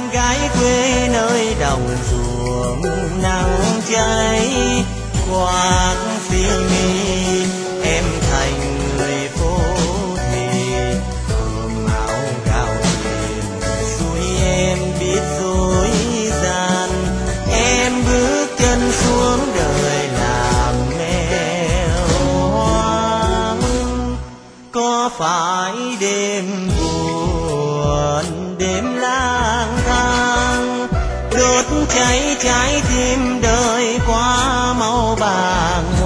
gái quê nơi đồng ruộng nắng cháy quạt phiêu mi, em thành người phố thì ôm áo gạo tiền xuôi em biết dối gian. Em bước chân xuống đời làm mèo hoang, có phải đêm buồn đêm lang thang đốt cháy trái tim đời quá mau bàng.